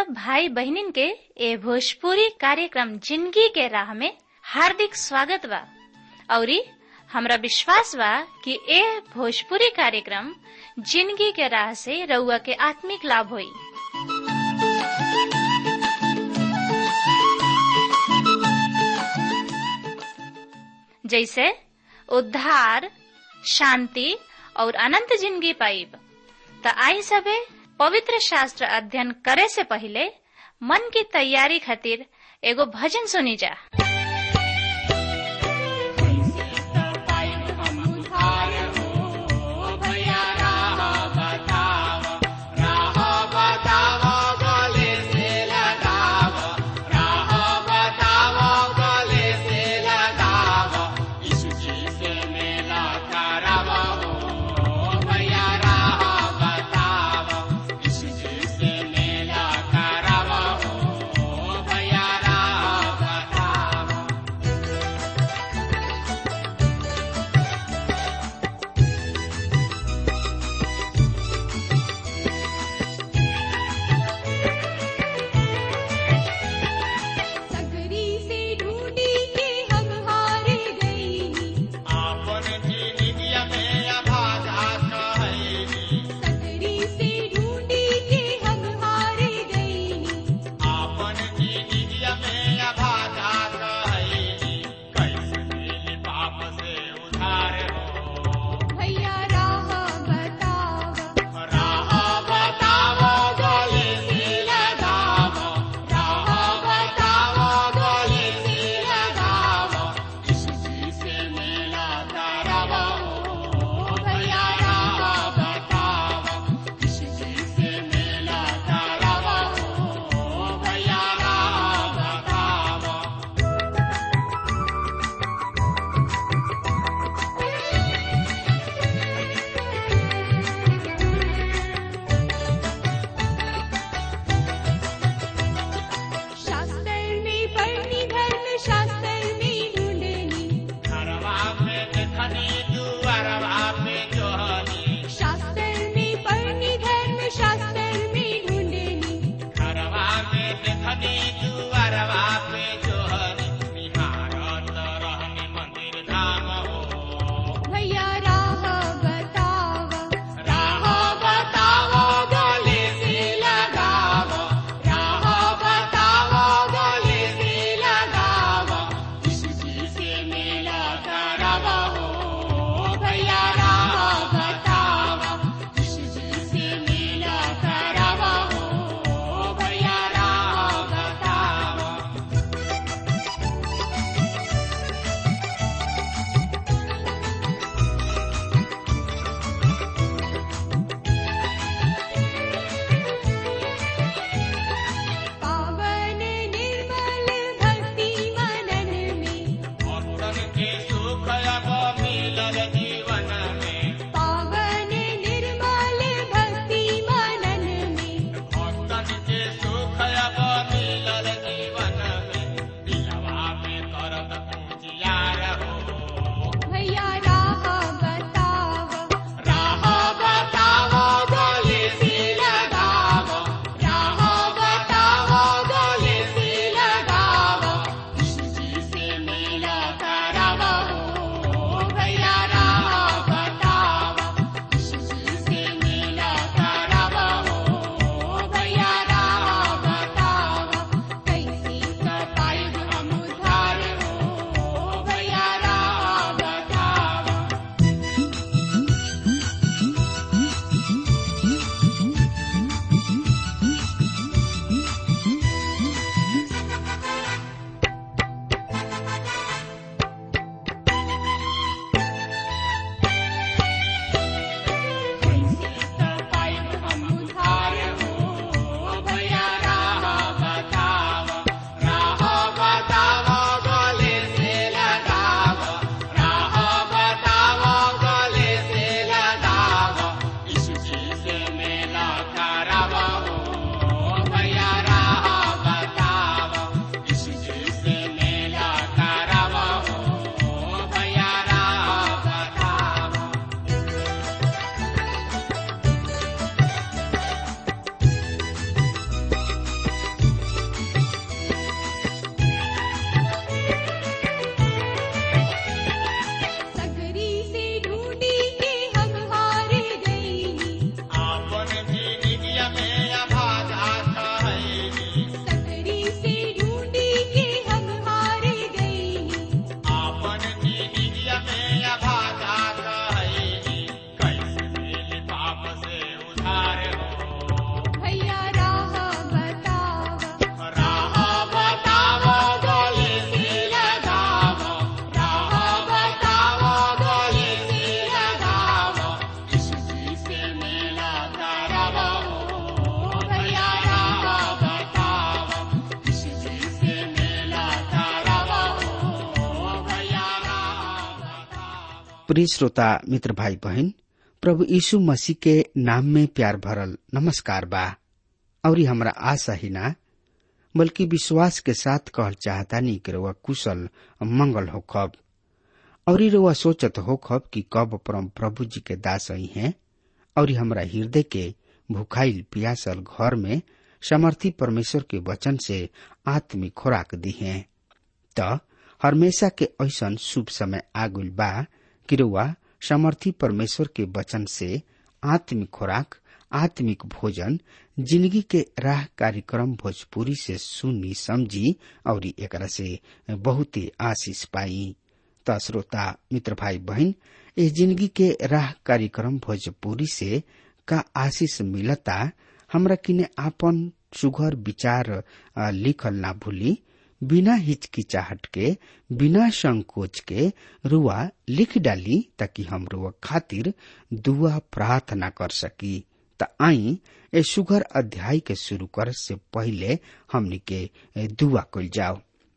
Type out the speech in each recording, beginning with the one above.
सब भाई बहनिन के ए भोजपुरी कार्यक्रम जिंदगी के राह में हार्दिक स्वागत बा। औरी हमरा विश्वास बा कि ए भोजपुरी कार्यक्रम जिंदगी के राह से रउआ के आत्मिक लाभ होई। जैसे उद्धार, शांति और अनंत जिंदगी पाइब। त आई सबे पवित्र शास्त्र अध्ययन करे से पहले मन की तैयारी खातिर एगो भजन सुनी जा। प्रिय श्रोता मित्र भाई बहन, प्रभु यीशु मसीह के नाम में प्यार भरल नमस्कार बा। और हमरा आशा ही ना बल्कि विश्वास के साथ कहल चाहता नहीं कि रउआ कुशल मंगल होखब और रउआ सोचत होखब कि कब परम प्रभु जी के दास आई हैं और हमरा हृदय के भूखाइल पियासल घर में समर्थी परमेश्वर के वचन से आत्मिक खुराक दी है। त हमेशा के ऐसन शुभ समय आगुल बा कि रउआ समर्थी परमेश्वर के वचन से आत्मिक खुराक, आत्मिक भोजन, जिंदगी के राह कार्यक्रम भोजपुरी से सुनी समझी और एकरा से बहुत ही आशीष पाई। त श्रोता मित्र भाई बहन, इस जिंदगी के राह कार्यक्रम भोजपुरी से का आशीष मिलता, हमरा किने आपन सुघर विचार लिखल ना भूली। बिना हिचकिचाहट के, बिना संकोच के रुआ लिख डाली ताकि हम रुआ खातिर दुआ प्रार्थना कर सकी। त आई ए सुघर अध्याय के शुरू करे से पहले हमनी के दुआ कइल जाओ।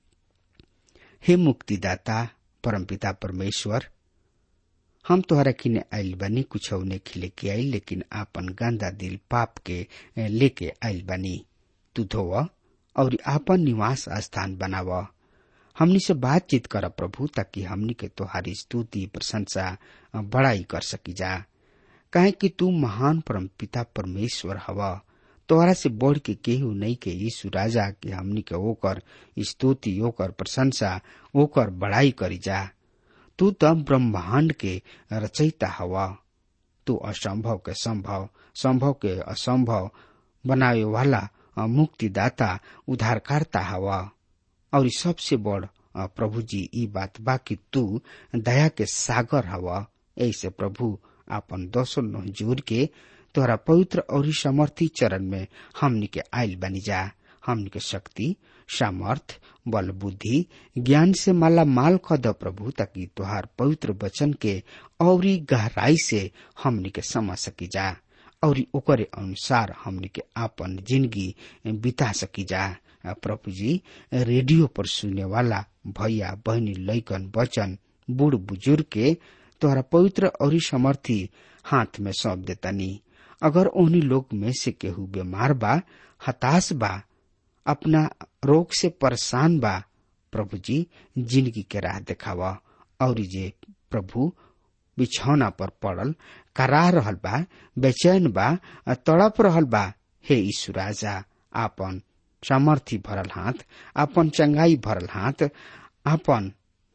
हे मुक्तिदाता परमपिता परमेश्वर, हम तोहरा किने आइल बानी, कुछ ने खिले के आइल, लेकिन आपन गंदा दिल पाप के लेके आइल बानी। तू धोव और आपन निवास स्थान बनाव। हमनी से बातचीत कर प्रभु, ताकि हमनी के तोहारी स्तुति प्रशंसा बड़ाई कर सकी जा। काहे कि तू महान परम पिता परमेश्वर हवा। तोहरा से बढ़ के केहू नहीं के यीशु राजा के हमनी के ओकर स्तुति, ओकर प्रशंसा, ओकर बड़ाई करी जा। तू तो ब्रह्मांड के रचयिता हवा। तू असंभव के संभव, संभव के असंभव बनावे वाला मुक्तिदाता, उद्धारकर्ता हवा। और सबसे बड़ प्रभु जी ई बात बा कि तू दया के सागर हवा। ऐसे प्रभु आपन दोसों नोह जोड़ के तोहरा पवित्र और समर्थी चरण में हमनी के आइल बनी जा। हमनी के शक्ति, सामर्थ, बल, बुद्धि, ज्ञान से माला माल कर दो प्रभु, ताकि तोहार पवित्र वचन के और गहराई से हमनी के समझ सकी जा और ओकरे अनुसार हमनी के आपन जिंदगी बिता सकी जा। प्रभु जी, रेडियो पर सुने वाला भैया बहनी, लइकन, बचन, बूढ़ बुजुर्ग के तोहरा पवित्र और समर्थी हाथ में सौंप देतानी। अगर उन्हीं लोग में से केहू बीमार बा, हताश बा, अपना रोग से परेशान बा, प्रभु जी जिंदगी के राह दिखावा। और जे प्रभु बिछौना पर पड़ल करा रहल बा, बेचैन बा, तड़प रहल बा, हे यीशु राजा आपन सामर्थी भरल हाथ, आपन चंगाई भरल हाथ, आपन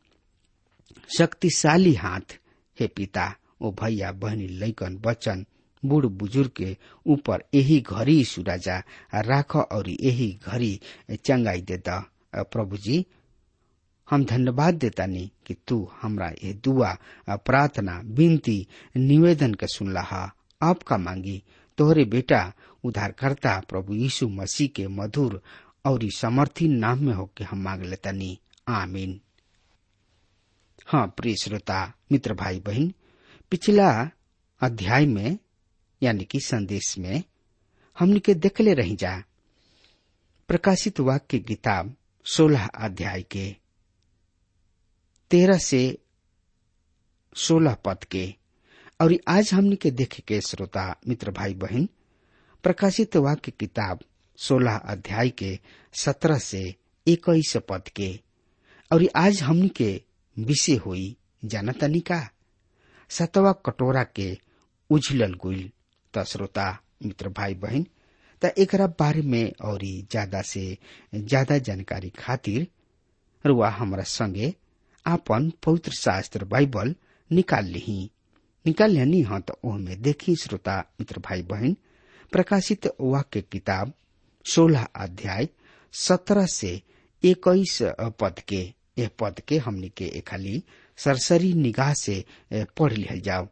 शक्तिशाली हाथ, हे पिता ओ भैया बहनी, लइकन, बचन, बूढ़ बुजुर्ग के ऊपर यही घड़ी यीशु राजा राख और यही घड़ी चंगाई देता। प्रभु जी, हम धन्यवाद देतानी कि तू हमरा ये दुआ, प्रार्थना, विनती, निवेदन के सुनला। आपका मांगी तोहरे बेटा उद्धारकर्ता प्रभु यीशु मसीह के मधुर और समर्थी नाम में होके हम मांग लेतानी, आमीन। हाँ प्रिय श्रोता मित्र भाई बहन, पिछला अध्याय में यानी कि संदेश में हमने के देखले रही जा प्रकाशित वाक्य की किताब 16 अध्याय के 13 से 16 पद के। और आज हमने के देखे के श्रोता मित्र भाई बहन प्रकाशित वाक्य किताब 16 अध्याय के 17 से 21 पद के। और आज हमने के विषय हुई जानतनी का 7वां कटोरा के उझलल गुल। त श्रोता मित्र भाई बहन, त एकरा बारे में और ज्यादा से ज्यादा जानकारी खातिर रुआ हमरा संगे आपन पवित्र शास्त्र बाइबल निकाल लेनी हाँ। तो ओहमे देखी श्रोता मित्र भाई बहन प्रकाशित वाक्य किताब 16 अध्याय 17 से 21 पद के। यह पद के हमने के खाली सरसरी निगाह से पढ़ लिहल जाओ।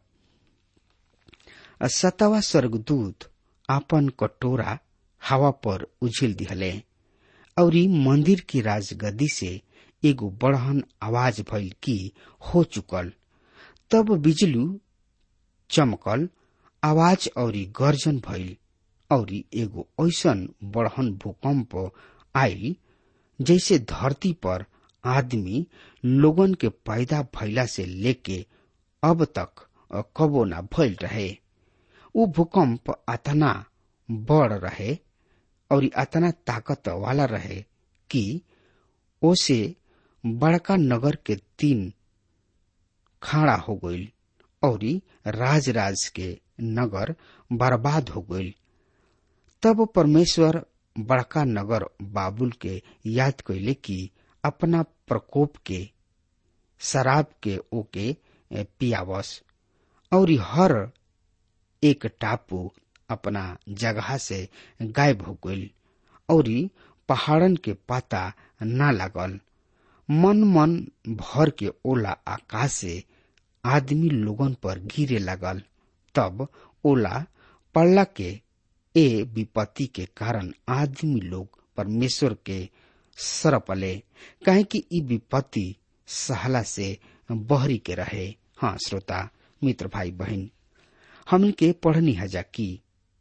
7वां स्वर्गदूत आपन कटोरा हवा पर उझिल दिहले और मंदिर की राजगद्दी से एगो बड़हन आवाज भइल कि हो चुकल। तब बिजली चमकल, आवाज और गर्जन भइल और एगो ऐसन बड़हन भूकंप आइल जैसे धरती पर आदमी लोगन के पैदा भइला से लेके अब तक कबो न भइल रहे। ऊ भूकंप अतना बड़ रहे और अतना ताकत वाला रहे कि ओसे बड़का नगर के 3 खाड़ा हो गईल और राज के नगर बर्बाद हो गईल। तब परमेश्वर बड़का नगर बाबुल के याद कैले कि अपना प्रकोप के शराब के ओके पियावस और हर एक टापू अपना जगह से गायब हो गईल और पहाड़न के पता न लागल। मन भर के ओला आकाश से आदमी लोगन पर गिरे लागल। तब ओला पड़ला के ए विपत्ति के कारण आदमी लोग परमेश्वर के सरपले, काहे कि ई विपत्ति सहला से बहरी के रहे। हाँ श्रोता मित्र भाई बहन, हमन के पढ़नी हजा कि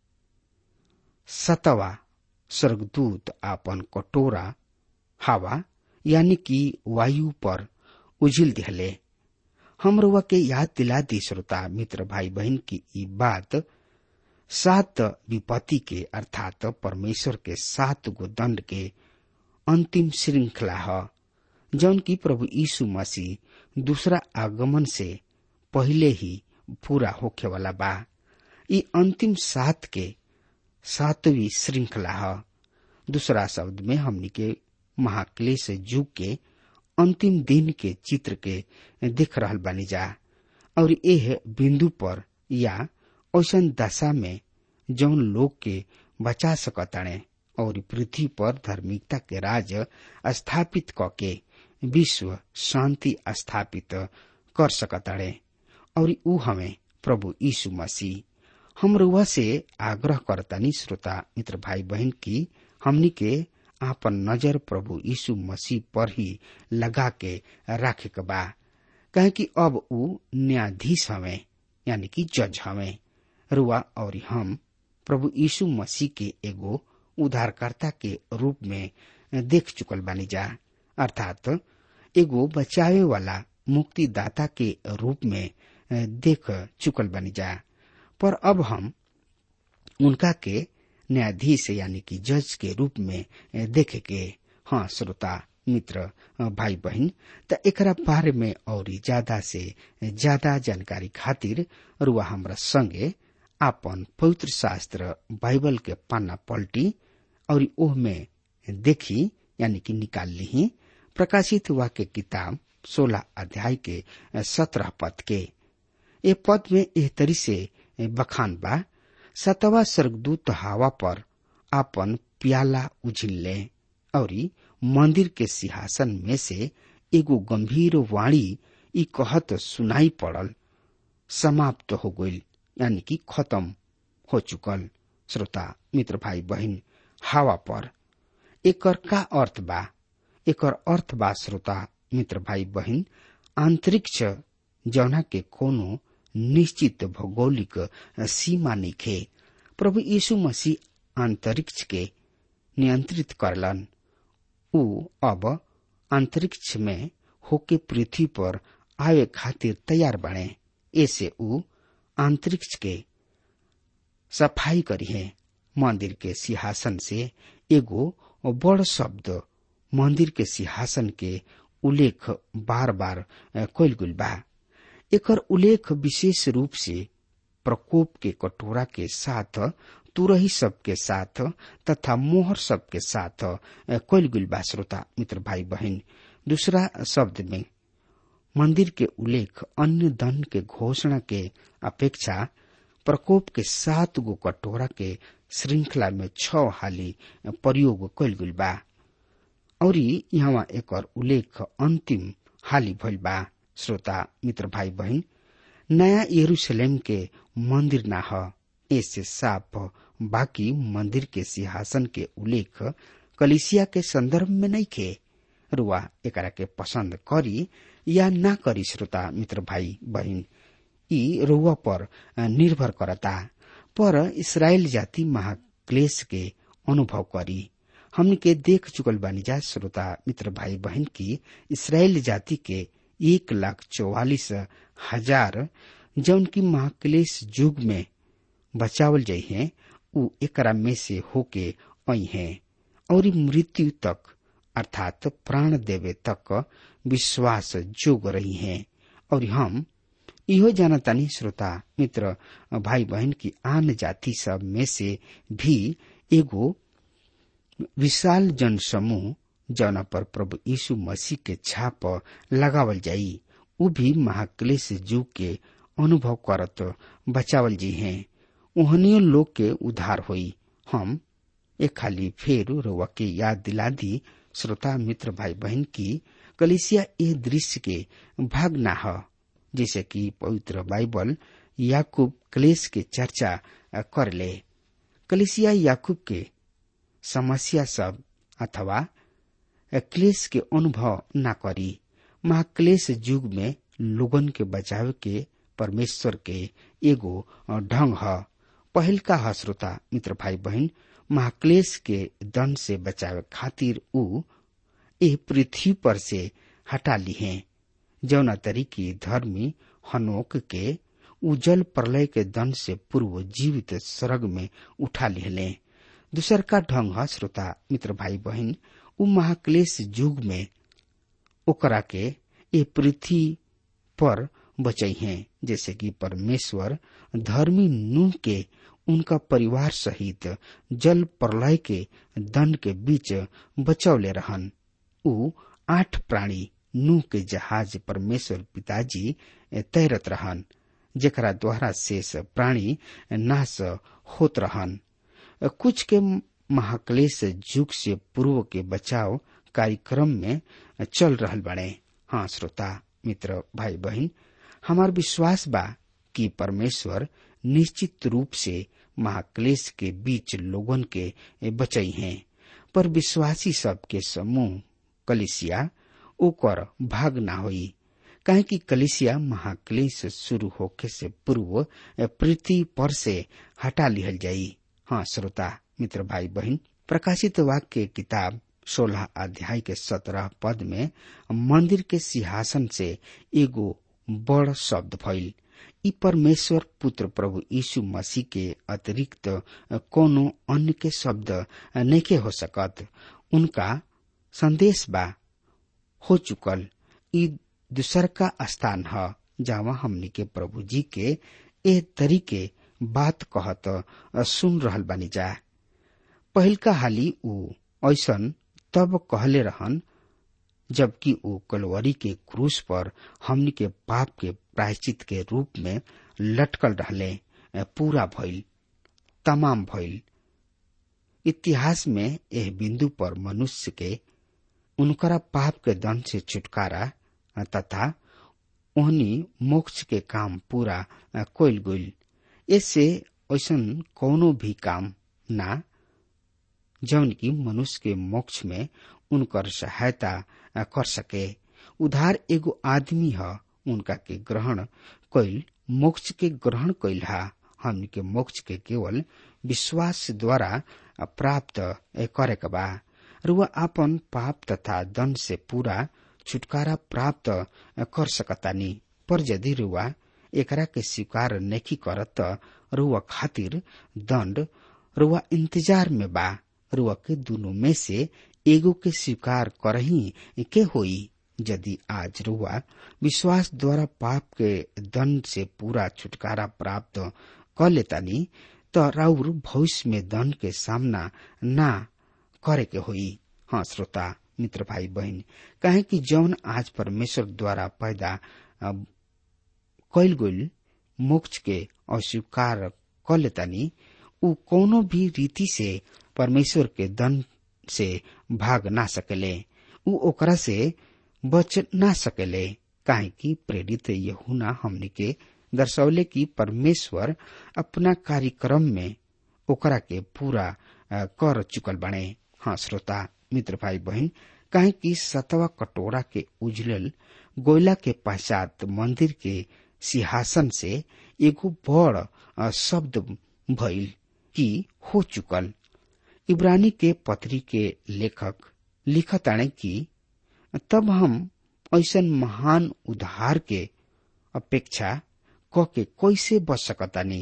7वां स्वर्गदूत आपन कटोरा हवा यानी कि वायु पर उझिल दिहले। हमरवा के याद दिला दी श्रोता मित्र भाई बहन की ई बात 7 विपत्ति के अर्थात परमेश्वर के 7 गो दंड के अंतिम श्रृंखला है, जौन की प्रभु यीशु मसीह दूसरा आगमन से पहले ही पूरा होखे वाला बा। ई अंतिम 7 के 7वीं श्रृंखला है। दूसरा शब्द में हमनी के महाक्लेश युग के अंतिम दिन के चित्र के देख रहल बानी जा और यह बिंदु पर या ऐसन दशा में जौन लोग के बचा सकताणे और पृथ्वी पर धार्मिकता के राज स्थापित करके विश्व शांति स्थापित कर सकताणे और ऊ हमें प्रभु यीशु मसीह। हम रुआ से आग्रह करतानी श्रोता मित्र भाई बहन की हमनी के आपन नजर प्रभु यीशु मसीह पर ही लगा के रखे के बा, कहे कि अब ऊ न्यायाधीश हमें यानी कि जज हमें। रुआ और हम प्रभु यीशु मसीह के एगो उद्धारकर्ता के रूप में देख चुकल बानी जा, अर्थात एगो बचावे वाला मुक्तिदाता के रूप में देख चुकल बानी जा। पर अब हम उनका के न्यायाधीश यानी कि जज के रूप में देखे के। हाँ श्रोता मित्र भाई बहन, त एकरा बारे में और ज्यादा से ज्यादा जानकारी खातिर रुआ हमरा संगे आपन पवित्र शास्त्र बाइबल के पन्ना पलटी और ओह में देखी यानी कि निकाल ली प्रकाशित वाक्य किताब 16 अध्याय के 17 पद के। ए पद में एह तरी से बखान बा, 7वां स्वर्गदूत हवा पर आपन प्याला उझिलले और मंदिर के सिंहासन में से एगो गंभीर वाणी ई कहत सुनाई पड़ल, समाप्त हो गईल यानी कि खत्म हो चुकल। श्रोता मित्र भाई बहन, हवा पर एकर का अर्थ बा? एकर अर्थ बा श्रोता मित्र भाई बहन, अंतरिक्ष जौना के कोनो निश्चित भौगोलिक सीमा नइखे। प्रभु यीशु मसीह अंतरिक्ष के नियंत्रित करलन। ऊ अब अंतरिक्ष में होके पृथ्वी पर आवे खातिर तैयार बने। ऐसे ऊ अंतरिक्ष के सफाई करी है। मंदिर के सिंहासन से एगो बड़ शब्द मंदिर के सिंहासन के उल्लेख बार बार कइल गइल बा। एकर उल्लेख विशेष रूप से प्रकोप के कटोरा के साथ, तुरही सब के साथ तथा मोहर सब के साथ कइल गइल बा। श्रोता मित्र भाई बहन, दूसरा शब्द में मंदिर के उल्लेख अन्य दंड के घोषणा के अपेक्षा प्रकोप के 7 गो कटोरा के श्रृंखला में 6 हाली प्रयोग कइल गइल बा और यहाँ एकर उल्लेख अंतिम हाली भइल बा। श्रोता मित्र भाई बहन, नया यरूशलेम के मंदिर ना ह, ऐसे साफ बाकी मंदिर के सिंहासन के उल्लेख कलीसिया के संदर्भ में नहीं खे। रुआ एकरा के पसंद करी या ना करी श्रोता मित्र भाई बहन, ई रुआ पर निर्भर करता। पर इस्राएल जाति महाक्लेश के अनुभव करी। हमने के देख चुकल बानी जा श्रोता मित्र भाई बहन की इस्राएल जाति के 1,44,000 हजार जौन की महाक्लेश युग में बचावल जाइ हैं उ एकरा में से होके आई हैं और मृत्यु तक अर्थात प्राण देवे तक विश्वास जोग रही हैं। और हम इहो जानतानी श्रोता मित्र भाई बहन की आन जाति सब में से भी एगो विशाल जन समूह जौना पर प्रभु यीशु मसीह के छाप लगावल जाई उ भी महाक्लेश युग के अनुभव करत बचावल जी हैं। उहनियों लोग के उद्धार होई। हम एक खाली फेर रोवा के याद दिला दी श्रोता मित्र भाई बहन की कलीसिया ए दृश्य के भाग ना ह, जैसे कि पवित्र बाइबल याकूब क्लेश के चर्चा कर ले। कलीसिया याकूब के समस्या सब अथवा क्लेश के अनुभव ना करी। महाक्लेश युग में लोगन के बचाव के परमेश्वर के एगो ढंग ह। पहल का ह श्रोता मित्र भाई बहन महाक्लेश के दंड से बचावे खातिर उ ए पृथ्वी पर से हटा ली हैं। जौना तरीके धर्मी हनोक के उजल प्रलय के दंड से पूर्व जीवित स्वर्ग में उठा लिहले। दूसर का ढंग है श्रोता मित्र भाई बहन उ महाक्लेश युग में ओकरा के ए पृथ्वी पर बचाई हैं, जैसे कि परमेश्वर धर्मी नूह के उनका परिवार सहित जल प्रलय के दंड के बीच बचौले रहन। उ 8 प्राणी नूह के जहाज परमेश्वर पिताजी तैरत रहन, जेकरा द्वारा शेष प्राणी नाश होत रहन। कुछ के महाक्लेश युग से पूर्व के बचाव कार्यक्रम में चल रहल बने। हाँ श्रोता मित्र भाई बहन हमार विश्वास बा कि परमेश्वर निश्चित रूप से महाक्लेश के बीच लोगन के बचाई हैं, पर विश्वासी सब के समूह कलीसिया ओकर भाग ना होई, काहे कि कलीसिया महाक्लेश शुरू होके से पूर्व पृथ्वी पर से हटा लिहल जाई। हाँ श्रोता मित्र भाई बहन प्रकाशित वाक्य के किताब 16 अध्याय के 17 पद में मंदिर के सिंहासन से एगो बड़ शब्द भइल। ई परमेश्वर पुत्र प्रभु यीशु मसीह के अतिरिक्त कोनो अन्य के शब्द नइखे हो सकत। उनका संदेश बा हो चुकल। ई दूसर का स्थान है जहाँ हमनी के प्रभु जी के ए तरीके बात कहत सुन रहल बानी जा। पहिल का हाली उ ऐसन तब कहले रहन जबकि उ कलवरी के क्रूस पर हमनी के पाप के प्रायश्चित के रूप में लटकल रहले। पूरा भइल, तमाम भइल। इतिहास में यह बिंदु पर मनुष्य के उनकरा पाप के दंड से छुटकारा तथा ओहनी मोक्ष के काम पूरा कोइल गइल। इससे ऐसन कोनो भी काम ना जौन की मनुष्य के मोक्ष में उनकर सहायता कर सके। उधार एगो आदमी है, उनका के ग्रहण कइल मोक्ष के ग्रहण कइल है। हमनी के मोक्ष के केवल विश्वास द्वारा प्राप्त करे के बा। रुआ अपन पाप तथा दंड से पूरा छुटकारा प्राप्त कर सकतानी, पर यदि रुआ एकरा के स्वीकार नहीं करत रुआ खातिर दंड रुआ इंतजार में बा। रुआ के दोनों में से एगो के स्वीकार करही के होई। यदि आज रुआ विश्वास द्वारा पाप के दंड से पूरा छुटकारा प्राप्त कर लेतानी तो राउर भविष्य में दंड के सामना ना करे के होई। हाँ श्रोता मित्र भाई बहन काहे कि जौन आज परमेश्वर द्वारा पैदा कइल गइल मोक्ष के अस्वीकार कर लेतानी उ कोनो भी रीति से परमेश्वर के दंड से भाग ना सकेले। उ ओकरा से बच ना सकेले, काहे कि प्रेरित यूहन्ना हमनी के दर्शौले कि परमेश्वर अपना कार्यक्रम में ओकरा के पूरा कर चुकल बने। हाँ श्रोता मित्र भाई बहन काहे कि 7वां कटोरा के उजलल गोयला के पश्चात मंदिर के सिंहासन से एगो बड़ शब्द भइल कि हो चुकल। इब्रानी के पत्री के लेखक लिखताने कि तब हम ऐसन महान उद्धार के अपेक्षा क के कैसे बच सकतानी।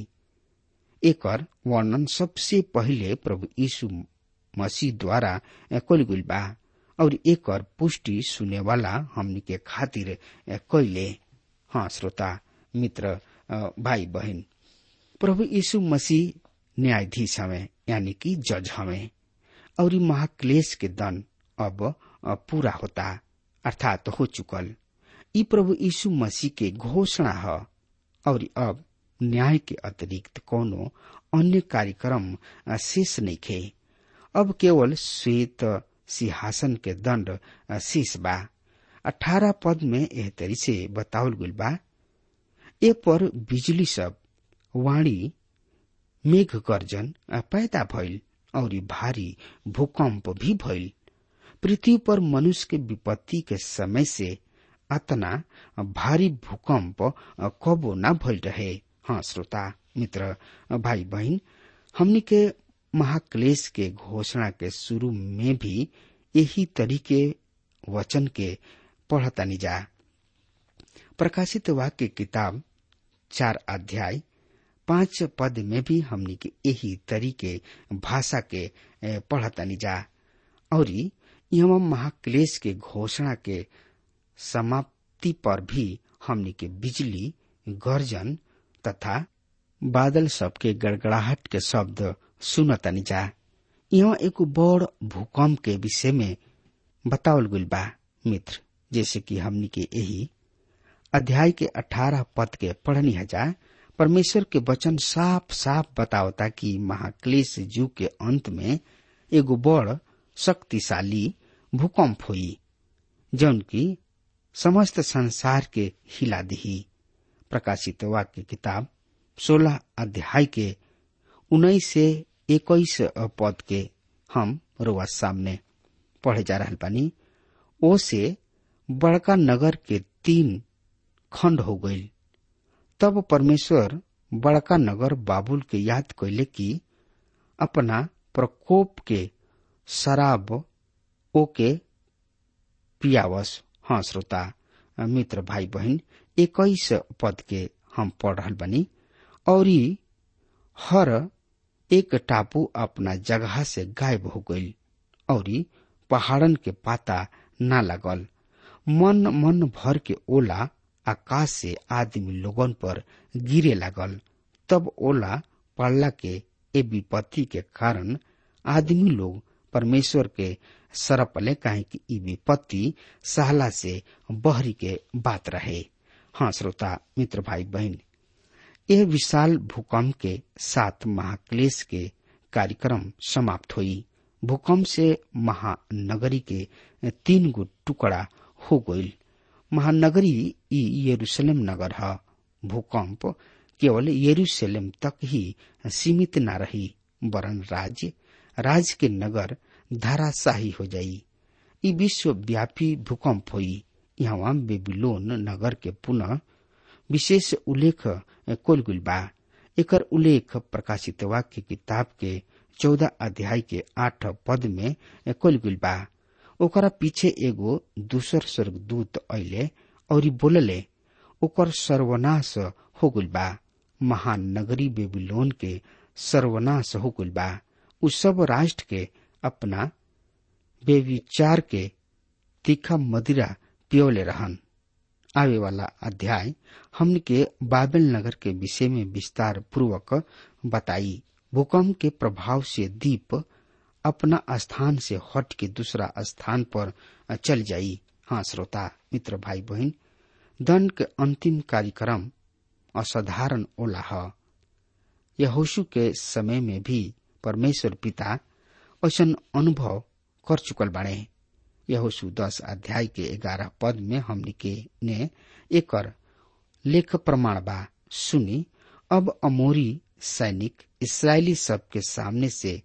एकर वर्णन सबसे पहिले प्रभु यीशु मसीह द्वारा कइल गइल बा और एकर पुष्टि सुने वाला हमनी के खातिर कइले। हाँ श्रोता मित्र भाई बहन, प्रभु यीशु मसीह न्यायाधीश हमें, यानी कि जज हमें, और महाक्लेश के दंड अब पूरा होता, अर्थात हो चुकल। ई प्रभु यीशु मसीह के घोषणा है और अब न्याय के अतिरिक्त कोनो अन्य कार्यक्रम शेष नहीं खे। अब केवल श्वेत सिंहासन के दंड शेष बा। 18 पद में एह तरी से बतावल गइल बा, ए पर बिजली सब, वाणी, मेघ गर्जन पैदा भइल और भारी भूकंप भी भइल। पृथ्वी पर मनुष्य के विपत्ति के समय से अतना भारी भूकंप कबो न भइल रहे। हाँ श्रोता मित्र भाई बहन, हमनी के महाक्लेश के घोषणा के शुरू में भी यही तरीके वचन के पढ़तानी जा। प्रकाशित वाक्य किताब 4 अध्याय 5 पद में भी हमनी के यही तरीके भाषा के पढ़तानी जा। और यहाँ महाक्लेश के घोषणा के समाप्ति पर भी हमनी के बिजली, गर्जन तथा बादल सबके गड़गड़ाहट के शब्द सुनतानी जा। यहाँ एक बड़ भूकंप के विषय में बतावल गइल बा मित्र, जैसे कि हमनी के यही अध्याय के 18 पद के पढ़नी है जा। परमेश्वर के वचन साफ साफ बतावता कि महाक्लेश युग के अंत में एगो बड़ शक्तिशाली भूकंप हुई, जौन की समस्त संसार के हिला दही। प्रकाशित वाक्य किताब 16 अध्याय के 19 से 21 पद के हम रोआ सामने पढ़े जा रहल बानी। ओ से बड़का नगर के 3 खंड हो गईल। तब परमेश्वर बड़का नगर बाबुल के याद कैले कि अपना प्रकोप के शराब ओके पियावस। हाँ श्रोता मित्र भाई बहन, 21 पद के हम पढ़ रहल बनी। और हर एक टापू अपना जगह से गायब हो गईल और पहाड़न के पाता ना लगल। मन मन भर के ओला आकाश से आदमी लोगन पर गिरे लागल। तब ओला पड़ला के ए विपत्ति के कारण आदमी लोग परमेश्वर के सरपले, काहे कि ई विपत्ति सहला से बहरी के बात रहे। हाँ श्रोता मित्र भाई बहन, यह विशाल भूकंप के साथ महाक्लेश के कार्यक्रम समाप्त हुई। भूकंप से महानगरी के 3 गो टुकड़ा हो गईल। महानगरी यरूशलेम नगर है। भूकंप केवल यरूशलेम तक ही सीमित न रही, वरन राज्य के नगर धराशाही हो जाई। ई विश्वव्यापी भूकंप हुई। यहाँ बेबीलोन नगर के पुनः विशेष उल्लेख कइल गइल बा। एकर उल्लेख प्रकाशित वाक्य किताब के 14 अध्याय के 8 पद में कइल गइल बा। ओकरा पीछे एगो दूसर स्वर्गदूत अइले और बोलले, ओकर सर्वनाश हो गइल बा। महान नगरी बेबीलोन के सर्वनाश हो गइल बा। उ सब राष्ट्र के अपना बेविचार के तीखा मदिरा पियोले रहन। आवे वाला अध्याय हमन के बाबेल नगर के विषय में विस्तार पूर्वक बताई। भूकंप के प्रभाव से द्वीप अपना स्थान से हट के दूसरा स्थान पर चल जाई। हाँ श्रोता मित्र भाई बहन, दंड के अंतिम कार्यक्रम असाधारण ओला है। यहोशू के समय में भी परमेश्वर पिता ऐसन अनुभव कर चुकल बाड़े। यहोशू 10 अध्याय के 11 पद में हमनी के ने एकर लेख प्रमाण बा सुनी। अब अमोरी सैनिक इस्राएली सब के सामने से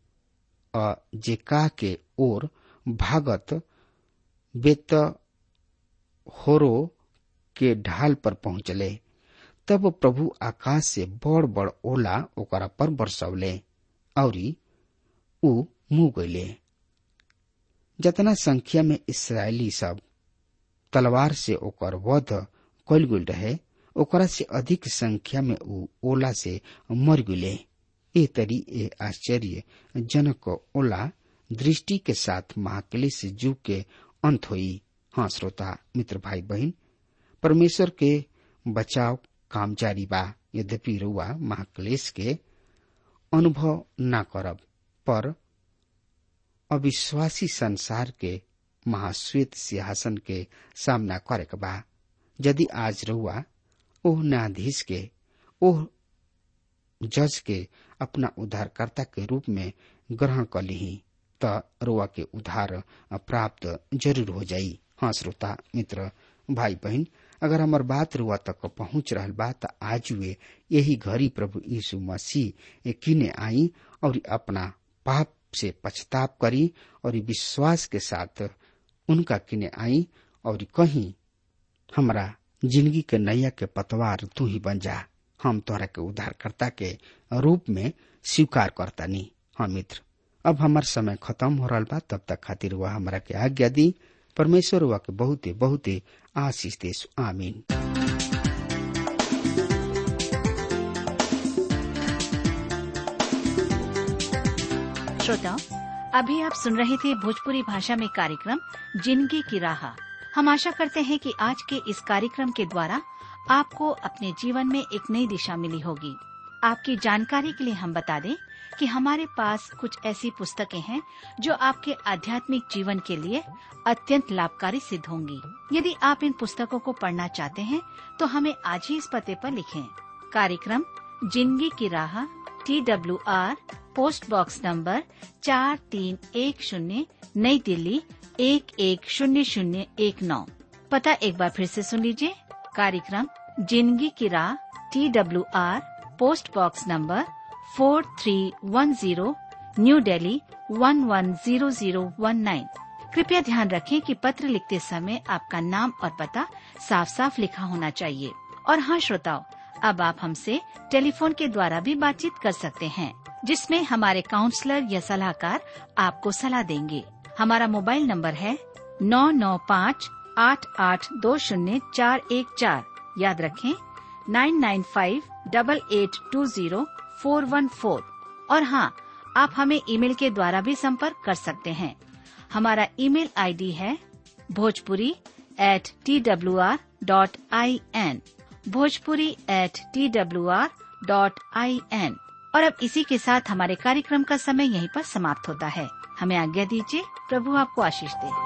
जेका के ओर भागत बेत होरो के ढाल पर पहुंचले। तब प्रभु आकाश से बड़ बड़ ओला ओकरा पर बरसौले और ऊ मुँह गईले। जतना संख्या में इस्राएली सब तलवार से ओकर वध कइल गइल रहे, ओकरा से अधिक संख्या में ऊ ओला से मर गए। ए तरी ए आश्चर्य जनक ओला दृष्टि के साथ महाक्लेश युग के अंत हुई। हाँ श्रोता मित्र भाई बहन, परमेश्वर के बचाव काम जारी बा। यद्यपि रुआ महाक्लेश के अनुभव न करब, पर अविश्वासी संसार के महाश्वेत सिंहासन के सामना करे के बा। यदि आज रुआ ओह न्यायाधीश के, ओह जज के अपना उद्धारकर्ता के रूप में ग्रहण कर ली त रुआ के उद्धार प्राप्त जरूर हो जाई। हाँ श्रोता मित्र भाई बहन, अगर हमार बात रुआ तक पहुंच रहल बा त आज वे यही घड़ी प्रभु यीशु मसीह किने आई और अपना पाप से पछताप करी और विश्वास के साथ उनका किने आई और कहीं हमरा जिंदगी के नैया के पतवार तू ही बन जा। हम तोहरा के उद्धारकर्ता के रूप में स्वीकार करतानी। हाँ मित्र, अब हमार समय खत्म हो रहा बा, तब तक खातिर वह हमरा के आज्ञा दी। परमेश्वर वह के बहुते बहुते आशीष देस। आमीन। श्रोताओं, अभी आप सुन रहे थे भोजपुरी भाषा में कार्यक्रम जिंदगी की राह। हम आशा करते हैं कि आज के इस कार्यक्रम के द्वारा आपको अपने जीवन में एक नई दिशा मिली होगी। आपकी जानकारी के लिए हम बता दें कि हमारे पास कुछ ऐसी पुस्तकें हैं जो आपके आध्यात्मिक जीवन के लिए अत्यंत लाभकारी सिद्ध होंगी। यदि आप इन पुस्तकों को पढ़ना चाहते हैं तो हमें आज ही इस पते पर लिखें। कार्यक्रम जिंदगी की राह, TWR, पोस्ट बॉक्स नंबर 4310, नई दिल्ली 110019। पता एक बार फिर से सुन लीजिए। कार्यक्रम जिंदगी की राह, TWR, post box number 4310, New Delhi 110019। कृपया ध्यान रखें कि पत्र लिखते समय आपका नाम और पता साफ साफ लिखा होना चाहिए। और हाँ श्रोताओ, अब आप हमसे टेलीफोन के द्वारा भी बातचीत कर सकते हैं, जिसमें हमारे काउंसलर या सलाहकार आपको सलाह देंगे। हमारा मोबाइल नंबर है 9958820414। याद रखें 9958820414। और हाँ, आप हमें ईमेल के द्वारा भी संपर्क कर सकते हैं। हमारा ईमेल आईडी है bhojpuri@twr.in, bhojpuri@twr.in। और अब इसी के साथ हमारे कार्यक्रम का समय यहीं पर समाप्त होता है। हमें आज्ञा दीजिए। प्रभु आपको आशीष दे।